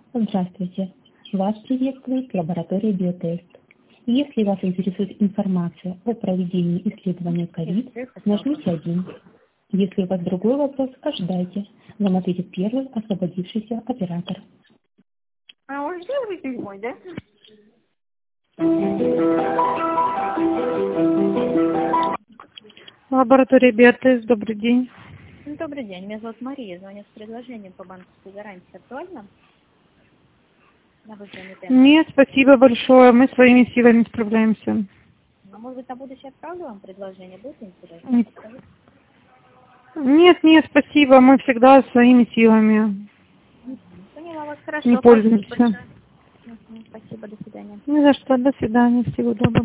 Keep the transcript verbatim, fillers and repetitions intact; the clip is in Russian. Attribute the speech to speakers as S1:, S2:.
S1: Здравствуйте. Вас приветствует лаборатория Биотест. Если вас интересует информация о проведении исследования ковид, нажмите один. Если у вас другой вопрос, ожидайте. Вам ответит первый освободившийся оператор.
S2: А он сделает мой, да?
S3: Лаборатория Биотест, добрый день.
S2: Добрый день, меня зовут Мария, звоню с предложением по банковской гарантии. Актуально? На вызванный темп.
S3: Нет, спасибо большое, мы своими силами справляемся.
S2: А может быть, на будущее отправлю вам предложение, будет интересно?
S3: Нет, нет, нет, спасибо, мы всегда своими силами
S2: Поняла вас, хорошо.
S3: не пользуемся.
S2: Спасибо, большое. Мгм, спасибо, до свидания.
S3: Ни за что, до свидания, всего доброго.